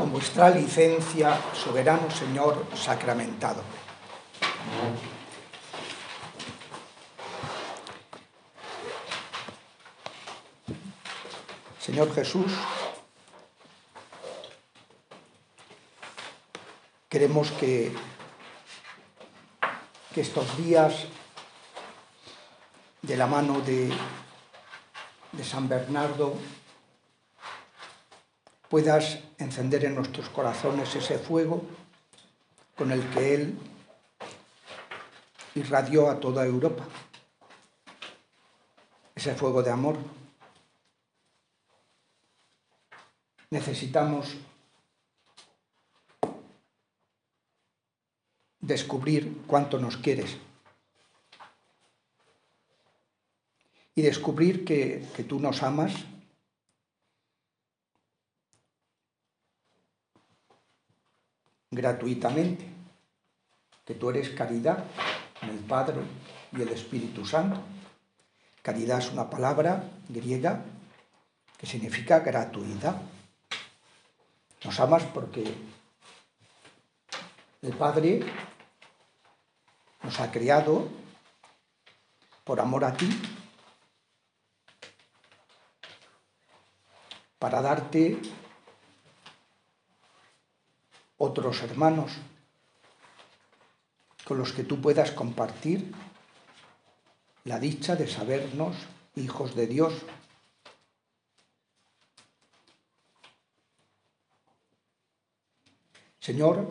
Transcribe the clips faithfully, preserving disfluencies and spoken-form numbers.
con vuestra licencia, soberano Señor sacramentado. Señor Jesús, queremos que, que estos días, de la mano de, de San Bernardo, puedas encender en nuestros corazones ese fuego con el que él irradió a toda Europa, ese fuego de amor. Necesitamos descubrir cuánto nos quieres y descubrir que, que tú nos amas gratuitamente, que tú eres caridad en el Padre y el Espíritu Santo. Caridad es una palabra griega que significa gratuidad. Nos amas porque el Padre nos ha creado por amor a ti, para darte otros hermanos con los que tú puedas compartir la dicha de sabernos hijos de Dios. Señor,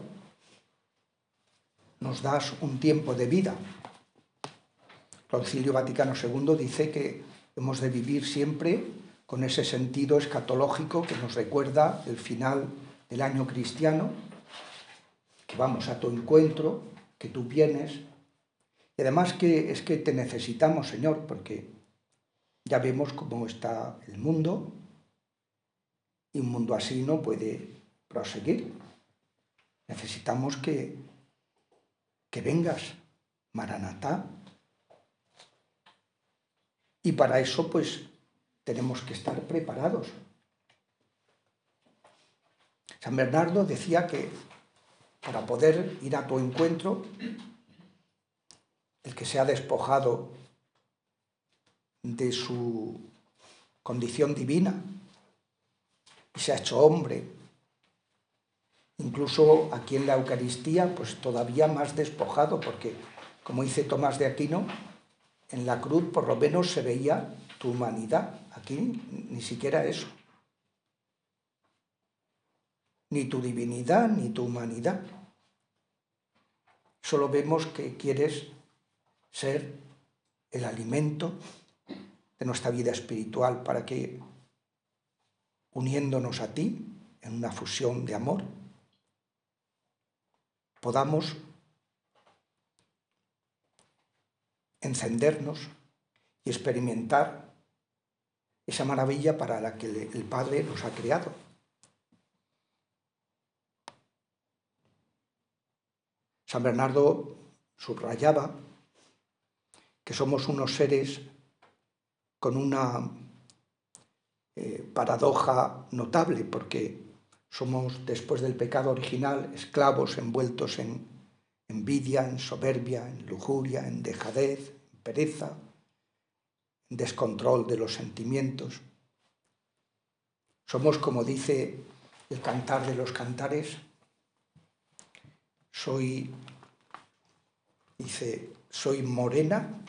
nos das un tiempo de vida. El Concilio Vaticano segundo dice que hemos de vivir siempre con ese sentido escatológico que nos recuerda el final del año cristiano, que vamos a tu encuentro, que tú vienes, y además que es que te necesitamos, Señor, porque ya vemos cómo está el mundo, y un mundo así no puede proseguir. Necesitamos que, que vengas, Maranatá, y para eso pues tenemos que estar preparados. San Bernardo decía que para poder ir a tu encuentro, el que se ha despojado de su condición divina y se ha hecho hombre, incluso aquí en la Eucaristía, pues todavía más despojado, porque, como dice Tomás de Aquino, en la cruz por lo menos se veía tu humanidad. Aquí ni siquiera eso. Ni tu divinidad, ni tu humanidad. Solo vemos que quieres ser el alimento de nuestra vida espiritual para que, uniéndonos a ti en una fusión de amor, podamos encendernos y experimentar esa maravilla para la que el Padre nos ha creado. San Bernardo subrayaba que somos unos seres con una eh, paradoja notable, porque somos, después del pecado original, esclavos envueltos en envidia, en soberbia, en lujuria, en dejadez, en pereza, en descontrol de los sentimientos. Somos, como dice el Cantar de los Cantares, soy, dice, soy morena.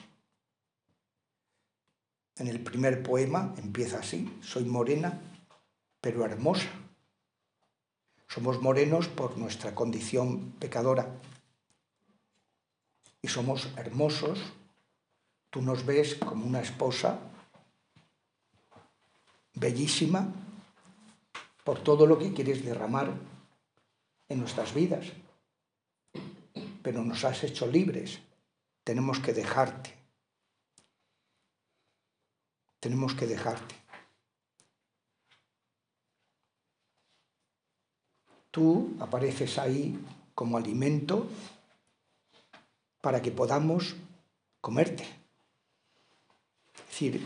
En el primer poema empieza así: soy morena, pero hermosa. Somos morenos por nuestra condición pecadora y somos hermosos. Tú nos ves como una esposa bellísima por todo lo que quieres derramar en nuestras vidas, pero nos has hecho libres. Tenemos que dejarte. Tenemos que dejarte. Tú apareces ahí como alimento para que podamos comerte. Es decir,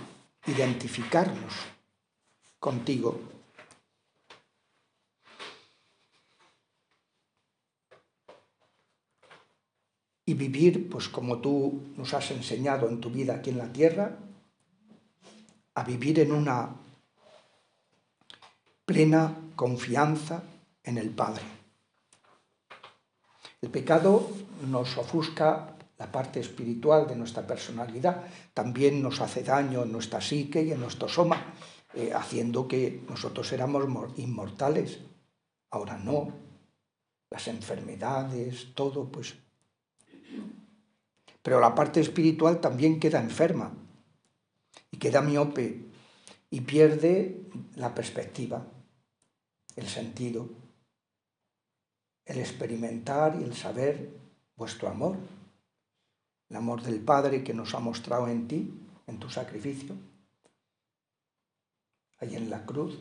identificarnos contigo. y vivir, pues como tú nos has enseñado en tu vida aquí en la tierra, a vivir en una plena confianza en el Padre. El pecado nos ofusca la parte espiritual de nuestra personalidad, también nos hace daño en nuestra psique y en nuestro soma, eh, haciendo que nosotros éramos inmortales. Ahora no, las enfermedades, todo, pues. Pero la parte espiritual también queda enferma y queda miope y pierde la perspectiva, el sentido, el experimentar y el saber vuestro amor, el amor del Padre que nos ha mostrado en ti, en tu sacrificio, ahí en la cruz,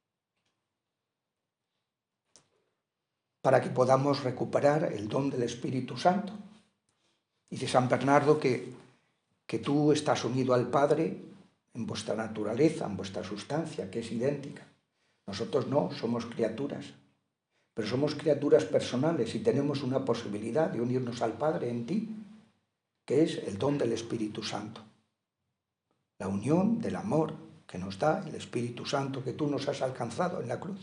para que podamos recuperar el don del Espíritu Santo. Dice San Bernardo que, que tú estás unido al Padre en vuestra naturaleza, en vuestra sustancia, que es idéntica. Nosotros no, somos criaturas, pero somos criaturas personales y tenemos una posibilidad de unirnos al Padre en ti, que es el don del Espíritu Santo. La unión del amor que nos da el Espíritu Santo que tú nos has alcanzado en la cruz.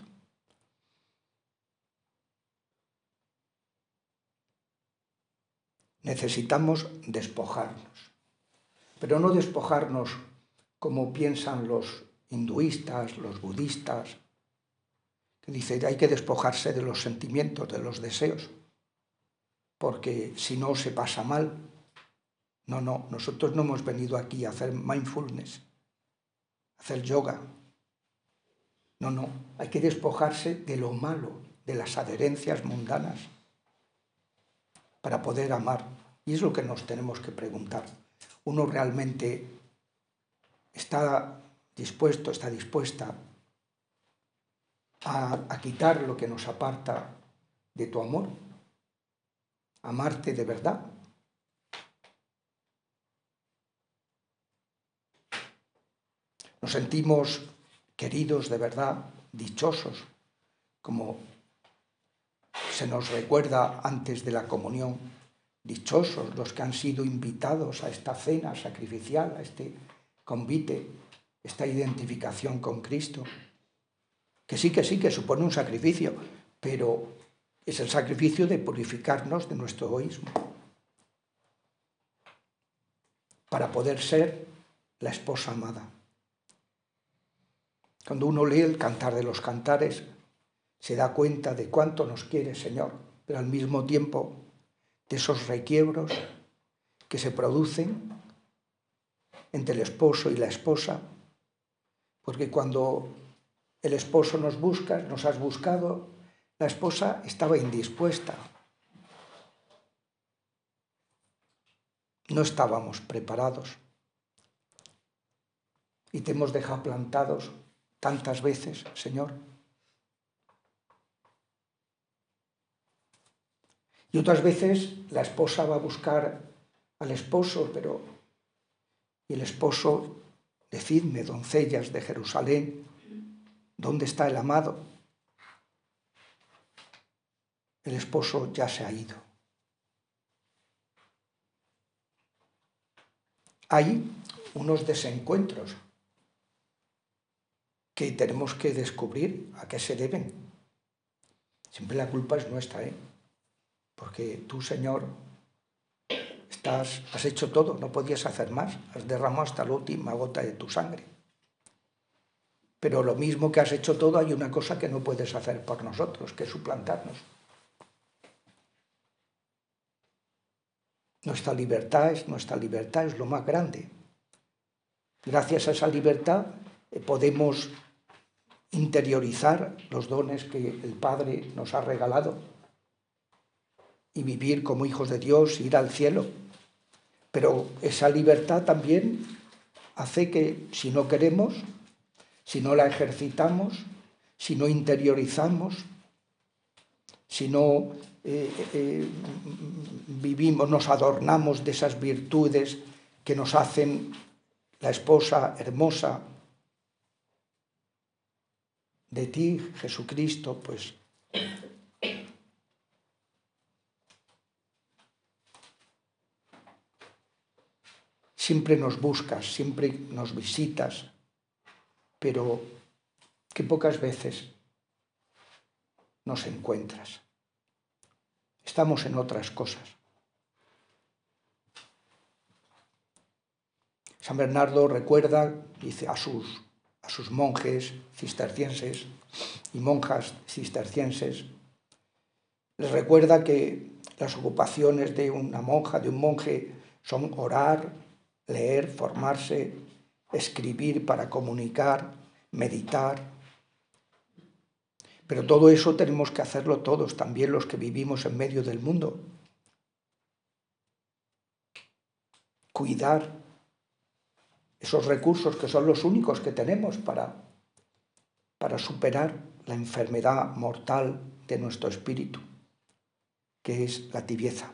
Necesitamos despojarnos, pero no despojarnos como piensan los hinduistas, los budistas, que dicen que hay que despojarse de los sentimientos, de los deseos, porque si no se pasa mal. No, no, nosotros no hemos venido aquí a hacer mindfulness, a hacer yoga. No, no, hay que despojarse de lo malo, de las adherencias mundanas, para poder amar. Y es lo que nos tenemos que preguntar. ¿Uno realmente está dispuesto, está dispuesta a, a quitar lo que nos aparta de tu amor? ¿Amarte de verdad? Nos sentimos queridos de verdad, dichosos, como se nos recuerda antes de la comunión, dichosos los que han sido invitados a esta cena sacrificial, a este convite, esta identificación con Cristo, que sí, que sí, que supone un sacrificio, pero es el sacrificio de purificarnos de nuestro egoísmo, para poder ser la esposa amada. Cuando uno lee el Cantar de los Cantares, se da cuenta de cuánto nos quiere el Señor, pero al mismo tiempo de esos requiebros que se producen entre el esposo y la esposa, porque cuando el esposo nos busca, nos has buscado, la esposa estaba indispuesta. No estábamos preparados y te hemos dejado plantados tantas veces, Señor. Y otras veces la esposa va a buscar al esposo, pero y el esposo, decidme, doncellas de Jerusalén, ¿dónde está el amado? El esposo ya se ha ido. Hay unos desencuentros que tenemos que descubrir a qué se deben. Siempre la culpa es nuestra, ¿eh? Porque tú, Señor, estás, has hecho todo, no podías hacer más, has derramado hasta la última gota de tu sangre. Pero lo mismo que has hecho todo, hay una cosa que no puedes hacer por nosotros, que es suplantarnos. Nuestra libertad es, nuestra libertad es lo más grande. Gracias a esa libertad eh, podemos interiorizar los dones que el Padre nos ha regalado y vivir como hijos de Dios, ir al cielo. Pero esa libertad también hace que si no queremos, si no la ejercitamos, si no interiorizamos, si no eh, eh, vivimos, nos adornamos de esas virtudes que nos hacen la esposa hermosa de ti, Jesucristo, pues, siempre nos buscas, siempre nos visitas, pero que pocas veces nos encuentras. Estamos en otras cosas. San Bernardo recuerda, dice, a sus, a sus monjes cistercienses y monjas cistercienses, les recuerda que las ocupaciones de una monja, de un monje, son orar, leer, formarse, escribir para comunicar, meditar. Pero todo eso tenemos que hacerlo todos, también los que vivimos en medio del mundo. Cuidar esos recursos que son los únicos que tenemos para, para superar la enfermedad mortal de nuestro espíritu, que es la tibieza.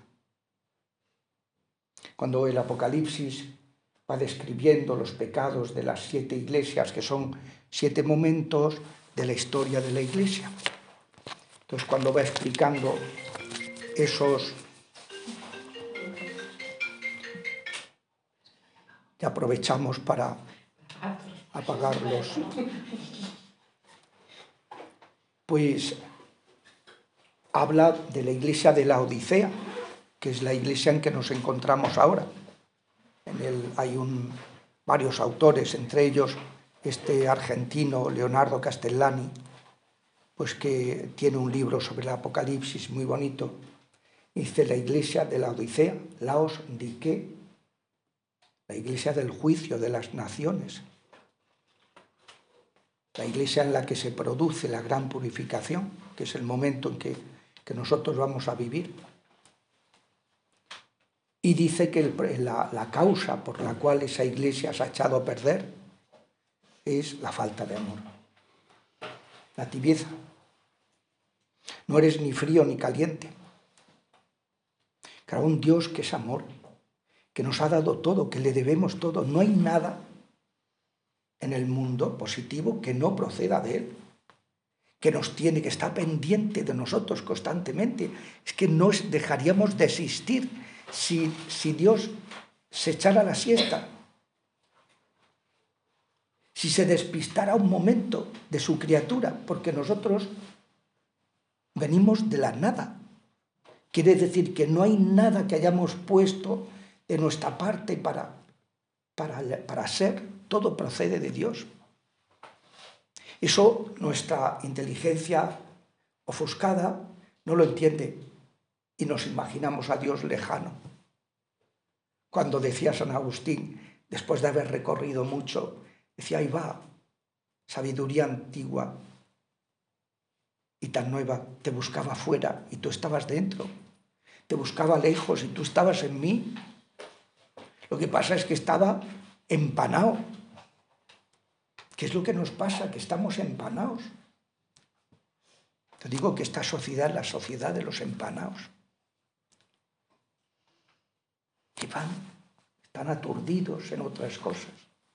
Cuando el Apocalipsis va describiendo los pecados de las siete iglesias, que son siete momentos de la historia de la iglesia. Entonces, cuando va explicando esos... Y aprovechamos para apagarlos. Pues habla de la iglesia de la Odisea, que es la iglesia en que nos encontramos ahora. En el, hay un, varios autores, entre ellos este argentino Leonardo Castellani, pues que tiene un libro sobre el Apocalipsis muy bonito. Dice la iglesia de la Odisea, Laos Dike, la iglesia del juicio de las naciones, la iglesia en la que se produce la gran purificación, que es el momento en que, que nosotros vamos a vivir. Y dice que el, la, la causa por la cual esa iglesia se ha echado a perder es la falta de amor, la tibieza. No eres ni frío ni caliente. Claro, un Dios que es amor, que nos ha dado todo, que le debemos todo. No hay nada en el mundo positivo que no proceda de Él, que nos tiene, que está pendiente de nosotros constantemente. Es que no dejaríamos de existir si, si Dios se echara la siesta, si se despistara un momento de su criatura, porque nosotros venimos de la nada. Quiere decir que no hay nada que hayamos puesto de nuestra parte para, para, para ser, todo procede de Dios. Eso nuestra inteligencia ofuscada no lo entiende y nos imaginamos a Dios lejano. Cuando decía San Agustín, después de haber recorrido mucho, decía, ahí va, sabiduría antigua y tan nueva, te buscaba fuera y tú estabas dentro, te buscaba lejos y tú estabas en mí. Lo que pasa es que estaba empanado. ¿Qué es lo que nos pasa? Que estamos empanados. Te digo que esta sociedad es la sociedad de los empanados. Que van, están aturdidos en otras cosas.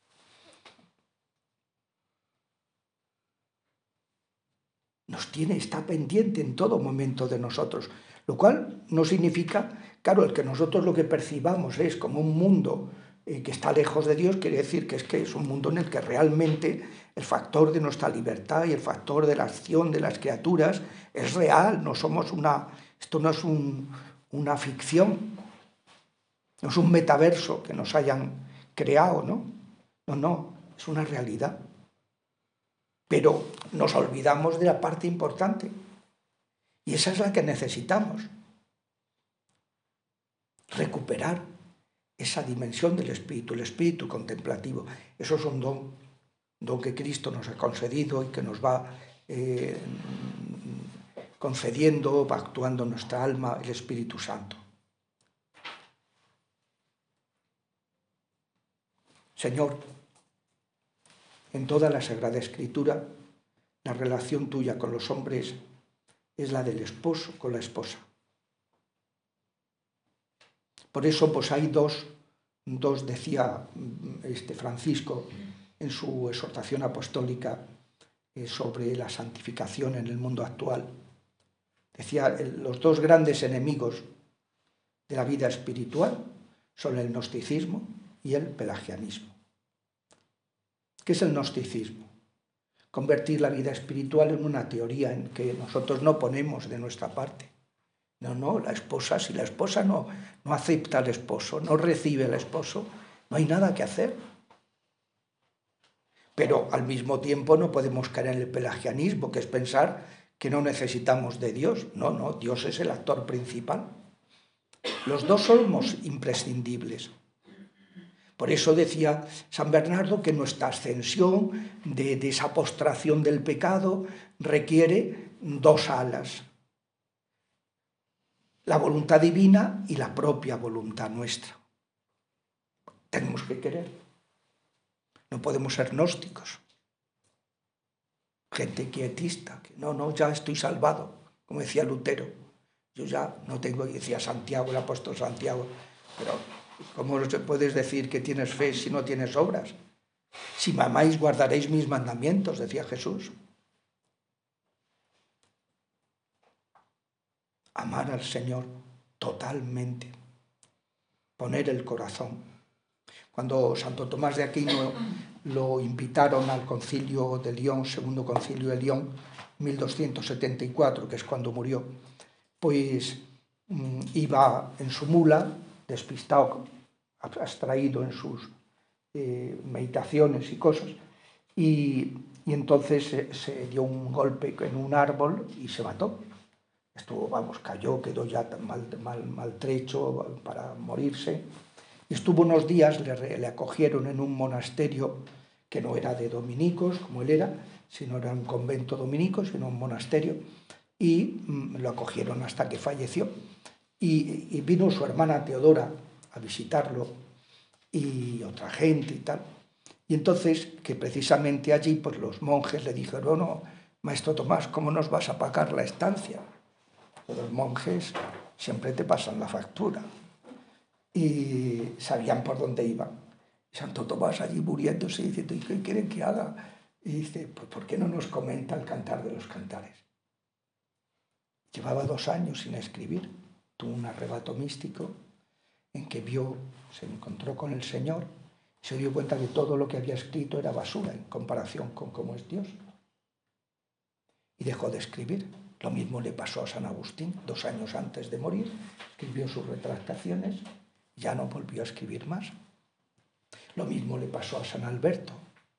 Nos tiene, está pendiente en todo momento de nosotros, lo cual no significa, claro, el que nosotros lo que percibamos es como un mundo eh, que está lejos de Dios, quiere decir que es que es un mundo en el que realmente el factor de nuestra libertad y el factor de la acción de las criaturas es real, no somos una, esto no es un, una ficción, no es un metaverso que nos hayan creado, ¿no? No, no, es una realidad. Pero nos olvidamos de la parte importante. Y esa es la que necesitamos. Recuperar esa dimensión del espíritu, el espíritu contemplativo. Eso es un don, don que Cristo nos ha concedido y que nos va eh, concediendo, va actuando en nuestra alma el Espíritu Santo. Señor, en toda la Sagrada Escritura, la relación tuya con los hombres es la del esposo con la esposa. Por eso pues hay dos, dos decía este Francisco en su exhortación apostólica eh, sobre la santificación en el mundo actual. Decía, los dos grandes enemigos de la vida espiritual son el gnosticismo y el pelagianismo. ¿Qué es el gnosticismo? Convertir la vida espiritual en una teoría en que nosotros no ponemos de nuestra parte. No, no, la esposa, si la esposa no, no acepta al esposo, no recibe al esposo, no hay nada que hacer. Pero al mismo tiempo no podemos caer en el pelagianismo, que es pensar que no necesitamos de Dios. No, no, Dios es el actor principal. Los dos somos imprescindibles. Por eso decía San Bernardo que nuestra ascensión de, de esa postración del pecado requiere dos alas. La voluntad divina y la propia voluntad nuestra. Tenemos que querer. No podemos ser gnósticos. Gente quietista, que no, no, ya estoy salvado, como decía Lutero. Yo ya no tengo, decía Santiago, el apóstol Santiago, pero ¿cómo puedes decir que tienes fe si no tienes obras? Si me amáis, guardaréis mis mandamientos, decía Jesús. Amar al Señor totalmente, poner el corazón. Cuando Santo Tomás de Aquino lo invitaron al concilio de León, segundo concilio de León, mil doscientos setenta y cuatro, que es cuando murió, pues mmm, iba en su mula, despistado, abstraído en sus eh, meditaciones y cosas, y, y entonces se, se dio un golpe en un árbol y se mató. Estuvo, vamos, cayó, quedó ya mal, mal, maltrecho para morirse. Y estuvo unos días, le, le acogieron en un monasterio que no era de dominicos, como él era, sino era un convento dominico, sino un monasterio, y mm, lo acogieron hasta que falleció. Y, y vino su hermana Teodora a visitarlo, y otra gente y tal. Y entonces, que precisamente allí, pues los monjes le dijeron, oh, no, Maestro Tomás, ¿cómo nos vas a pagar la estancia? Los monjes siempre te pasan la factura. Y sabían por dónde iban. Santo Tomás allí muriéndose diciendo, ¿y qué quieren que haga? Y dice, pues ¿por qué no nos comenta el Cantar de los Cantares? Llevaba dos años sin escribir, tuvo un arrebato místico en que vio, se encontró con el Señor y se dio cuenta que todo lo que había escrito era basura en comparación con cómo es Dios. Y dejó de escribir. Lo mismo le pasó a San Agustín, dos años antes de morir, escribió sus retractaciones, ya no volvió a escribir más. Lo mismo le pasó a San Alberto.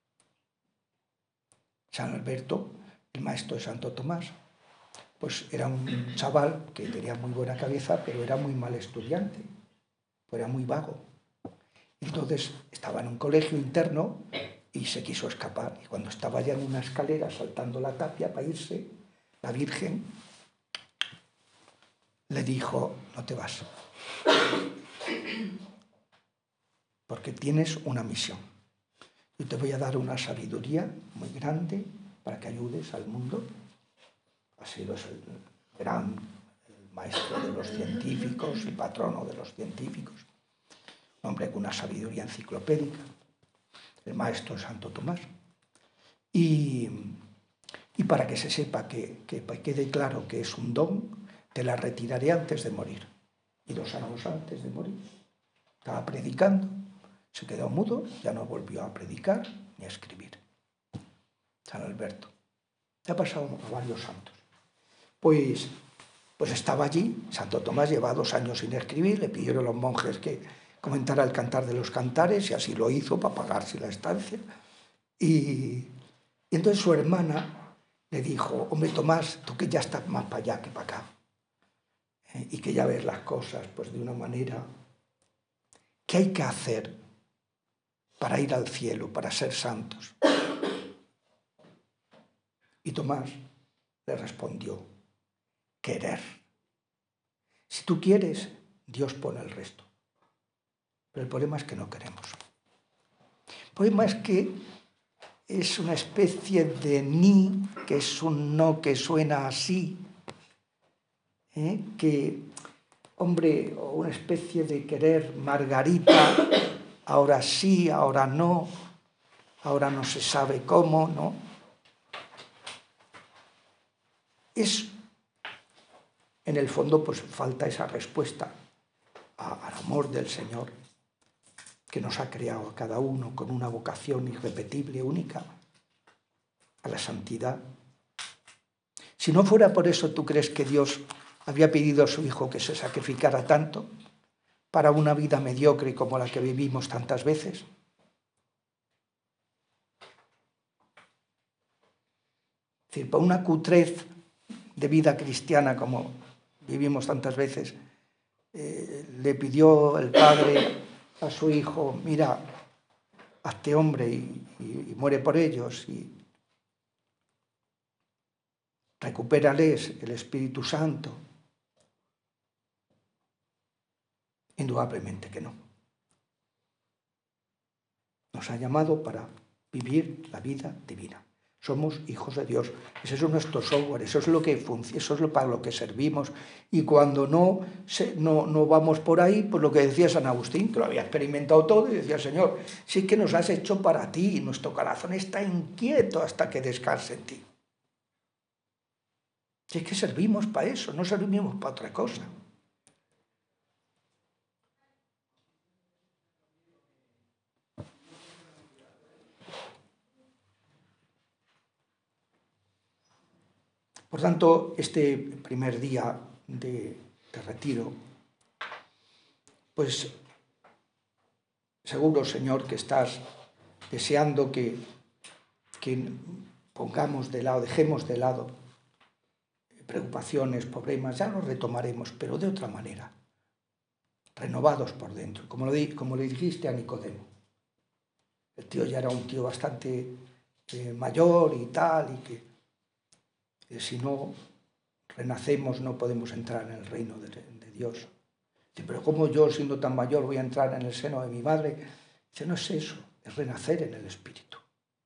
San Alberto, el maestro de Santo Tomás, pues era un chaval que tenía muy buena cabeza, pero era muy mal estudiante, era muy vago. Entonces estaba en un colegio interno y se quiso escapar. Y cuando estaba ya en una escalera saltando la tapia para irse, la Virgen le dijo, no te vas, porque tienes una misión. Yo te voy a dar una sabiduría muy grande para que ayudes al mundo. Ha sido el gran el maestro de los científicos y patrono de los científicos. Un hombre con una sabiduría enciclopédica, el maestro de Santo Tomás. Y, y para que se sepa, que, que quede claro que es un don, te la retiraré antes de morir. Y dos años antes de morir estaba predicando, se quedó mudo, ya no volvió a predicar ni a escribir. San Alberto. Ya ha pasado a varios santos. Pues, pues estaba allí, Santo Tomás lleva dos años sin escribir, le pidieron a los monjes que comentara el Cantar de los Cantares y así lo hizo para pagarse la estancia. Y, y entonces su hermana le dijo, hombre Tomás, tú que ya estás más para allá que para acá, ¿eh? Y que ya ves las cosas pues de una manera, ¿qué hay que hacer para ir al cielo, para ser santos? Y Tomás le respondió, querer. Si tú quieres, Dios pone el resto. Pero el problema es que no queremos. El problema es que es una especie de ni, que es un no que suena así, ¿eh? Que, hombre, una especie de querer Margarita, ahora sí, ahora no, ahora no se sabe cómo, ¿no? Es, en el fondo, pues falta esa respuesta a, al amor del Señor, que nos ha creado a cada uno con una vocación irrepetible, única, a la santidad. Si no fuera por eso, ¿tú crees que Dios había pedido a su Hijo que se sacrificara tanto para una vida mediocre como la que vivimos tantas veces? Es decir, para una cutrez de vida cristiana como vivimos tantas veces, eh, le pidió el Padre a su Hijo, mira, hazte hombre y, y, y muere por ellos y recupérales el Espíritu Santo. Indudablemente que no. Nos ha llamado para vivir la vida divina. Somos hijos de Dios. Ese es nuestro software, eso es lo que funciona, eso es lo, para lo que servimos. Y cuando no, se, no, no vamos por ahí, pues lo que decía San Agustín, que lo había experimentado todo, y decía, Señor, sí que nos has hecho para ti, y nuestro corazón está inquieto hasta que descanse en ti. Si es que servimos para eso, no servimos para otra cosa. Por tanto, este primer día de, de retiro, pues seguro, Señor, que estás deseando que, que pongamos de lado, dejemos de lado preocupaciones, problemas, ya los retomaremos, pero de otra manera, renovados por dentro, como, lo di, como le dijiste a Nicodemo. El tío ya era un tío bastante eh, mayor y tal, y que eh, si no renacemos no podemos entrar en el reino de, de Dios. Dice, pero ¿cómo yo, siendo tan mayor, voy a entrar en el seno de mi madre? Dice, no es eso, es renacer en el Espíritu.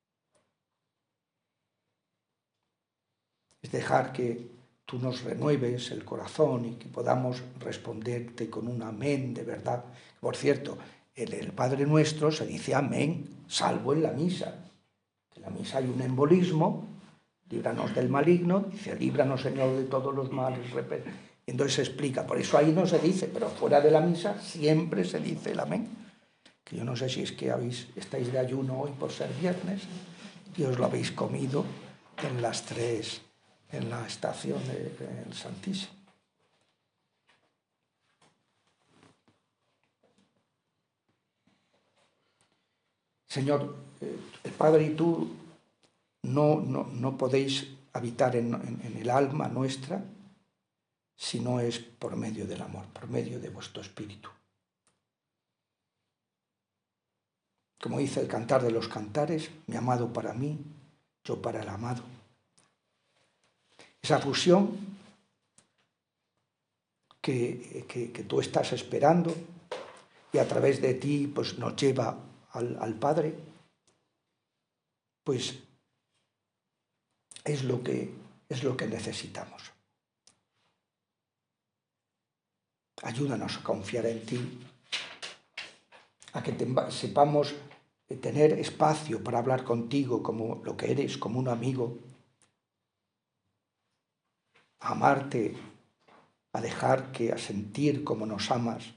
Es dejar que tú nos renueves el corazón y que podamos responderte con un amén de verdad. Por cierto, en el Padre Nuestro se dice amén, salvo en la misa. En la misa hay un embolismo, líbranos del maligno, dice, líbranos, Señor, de todos los males. Entonces se explica, por eso ahí no se dice, pero fuera de la misa siempre se dice el amén. Que yo no sé si es que habéis, estáis de ayuno hoy por ser viernes y os lo habéis comido en las tres... en la estación del Santísimo. Señor, el Padre y tú no, no, no podéis habitar en, en, en el alma nuestra si no es por medio del amor, por medio de vuestro Espíritu. Como dice el Cantar de los Cantares, mi amado para mí, yo para el amado. Esa fusión que, que, que tú estás esperando y a través de ti pues, nos lleva al, al Padre, pues es lo que, es lo que necesitamos. Ayúdanos a confiar en ti, a que te, sepamos tener espacio para hablar contigo como lo que eres, como un amigo, a amarte, a dejar que, a sentir como nos amas,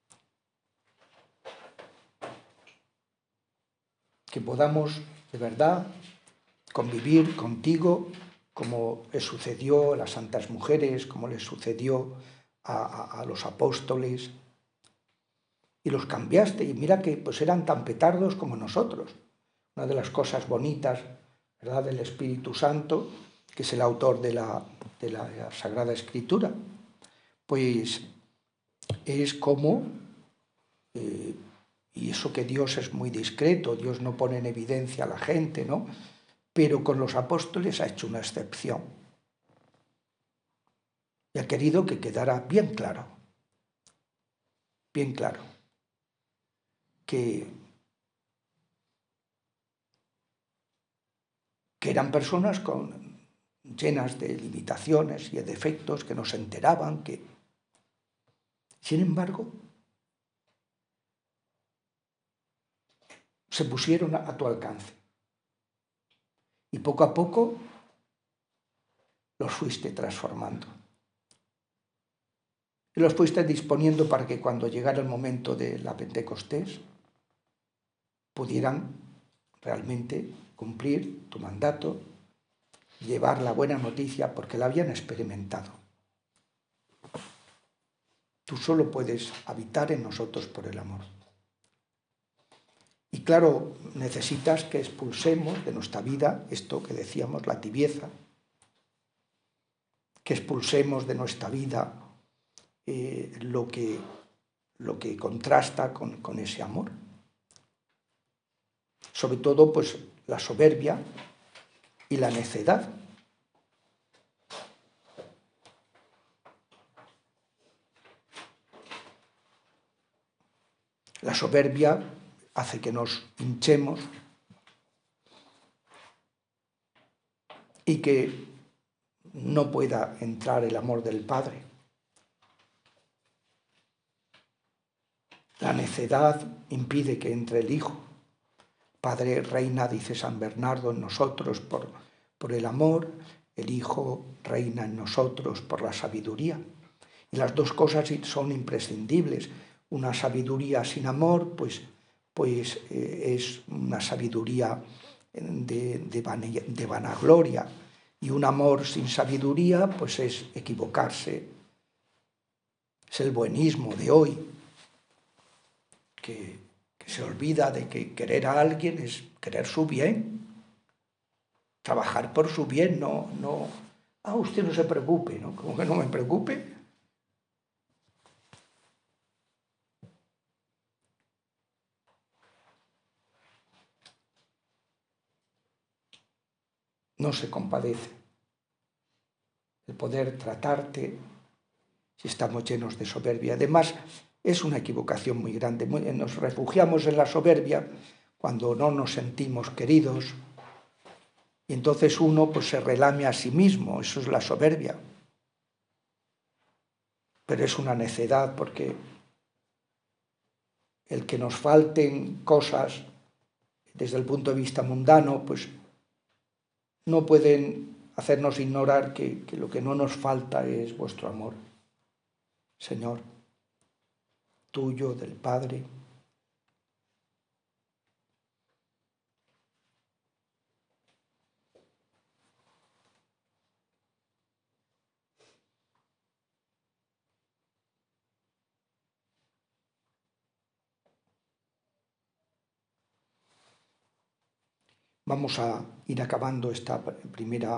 que podamos de verdad convivir contigo como le sucedió a las santas mujeres, como le sucedió a, a, a los apóstoles, y los cambiaste, y mira que pues eran tan petardos como nosotros. Una de las cosas bonitas, ¿verdad?, del Espíritu Santo, que es el autor de la, de la Sagrada Escritura, pues es como, eh, y eso que Dios es muy discreto, Dios no pone en evidencia a la gente, ¿no?, pero con los apóstoles ha hecho una excepción. Y ha querido que quedara bien claro, bien claro, que, que eran personas con, llenas de limitaciones y de defectos, que no se enteraban, que, sin embargo, se pusieron a, a tu alcance. Y poco a poco los fuiste transformando. Y los fuiste disponiendo para que cuando llegara el momento de la Pentecostés, pudieran realmente cumplir tu mandato, llevar la buena noticia porque la habían experimentado. Tú solo puedes habitar en nosotros por el amor. Y claro, necesitas que expulsemos de nuestra vida esto que decíamos, la tibieza, que expulsemos de nuestra vida eh, lo, que, lo que contrasta con, con ese amor. Sobre todo, pues, la soberbia y la necedad. La soberbia hace que nos hinchemos y que no pueda entrar el amor del Padre. La necedad impide que entre el Hijo. Padre reina, dice San Bernardo, en nosotros por, por el amor, el Hijo reina en nosotros por la sabiduría. Y las dos cosas son imprescindibles. Una sabiduría sin amor, pues, pues eh, es una sabiduría de, de, van, de vanagloria. Y un amor sin sabiduría, pues es equivocarse. Es el buenismo de hoy, que, que se olvida de que querer a alguien es querer su bien. Trabajar por su bien, no, no, ah, usted no se preocupe, ¿no? ¿Cómo que no me preocupe? No se compadece. El poder tratarte si estamos llenos de soberbia. Además, es una equivocación muy grande. Nos refugiamos en la soberbia cuando no nos sentimos queridos y entonces uno pues, se relame a sí mismo. Eso es la soberbia. Pero es una necedad porque el que nos falten cosas desde el punto de vista mundano, pues no pueden hacernos ignorar que, que lo que no nos falta es vuestro amor, Señor, tuyo, del Padre. Vamos a ir acabando esta primera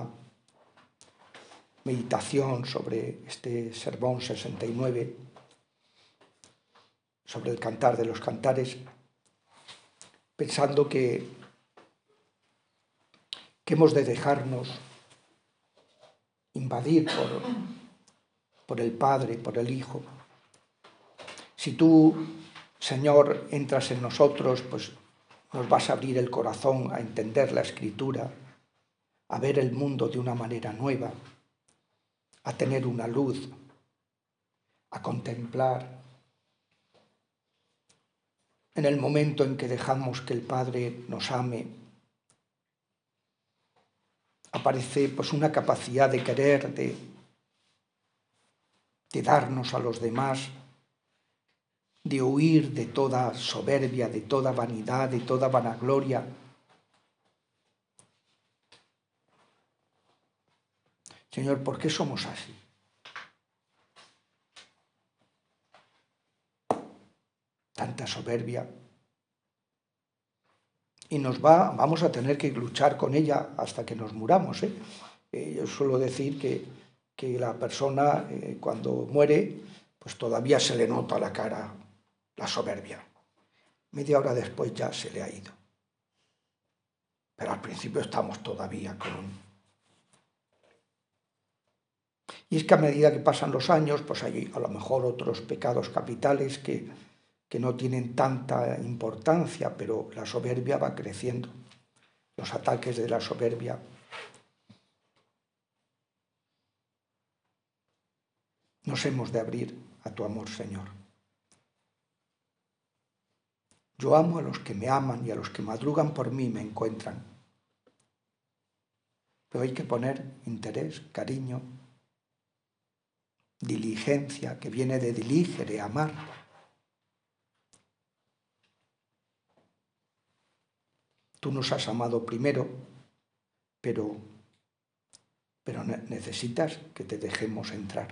meditación sobre este sermón sesenta y nueve, sobre el cantar de los cantares, pensando que, que hemos de dejarnos invadir por, por el Padre, por el Hijo. Si tú, Señor, entras en nosotros, pues nos vas a abrir el corazón a entender la Escritura, a ver el mundo de una manera nueva, a tener una luz, a contemplar. En el momento en que dejamos que el Padre nos ame, aparece pues una capacidad de querer, de, de darnos a los demás, de huir de toda soberbia, de toda vanidad, de toda vanagloria. Señor, ¿por qué somos así? Tanta soberbia. Y nos va, vamos a tener que luchar con ella hasta que nos muramos. ¿eh? Eh, yo suelo decir que, que la persona eh, cuando muere, pues todavía se le nota la cara la soberbia. Media hora después ya se le ha ido. Pero al principio estamos todavía con un... Y es que a medida que pasan los años, pues hay a lo mejor otros pecados capitales que, que no tienen tanta importancia, pero la soberbia va creciendo. Los ataques de la soberbia. Nos hemos de abrir a tu amor, Señor. Yo amo a los que me aman y a los que madrugan por mí me encuentran. Pero hay que poner interés, cariño, diligencia, que viene de diligere, amar. tú nos has amado primero, pero, pero necesitas que te dejemos entrar.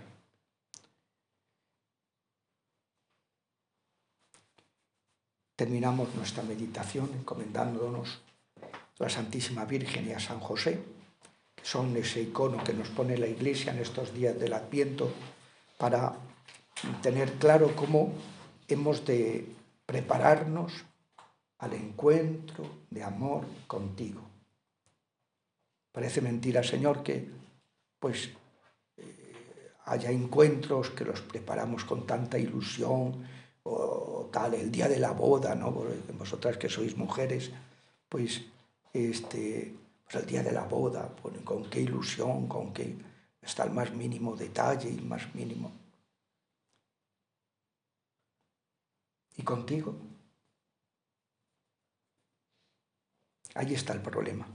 Terminamos nuestra meditación encomendándonos a la Santísima Virgen y a San José, que son ese icono que nos pone la Iglesia en estos días del Adviento, para tener claro cómo hemos de prepararnos al encuentro de amor contigo. Parece mentira, Señor, que pues eh, haya encuentros que los preparamos con tanta ilusión, o tal, el día de la boda, ¿no? Vosotras que sois mujeres, pues, este, pues el día de la boda, pues, con qué ilusión, con qué está el más mínimo detalle y el más mínimo. ¿Y contigo? Ahí está el problema.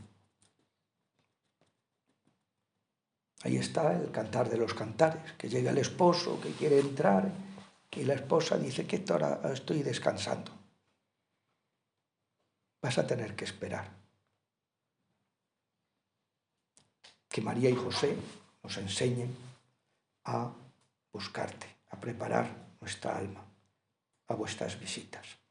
Ahí está el cantar de los cantares, que llega el esposo, que quiere entrar, y la esposa dice que ahora estoy descansando. Vas a tener que esperar. Que María y José nos enseñen a buscarte, a preparar nuestra alma a vuestras visitas.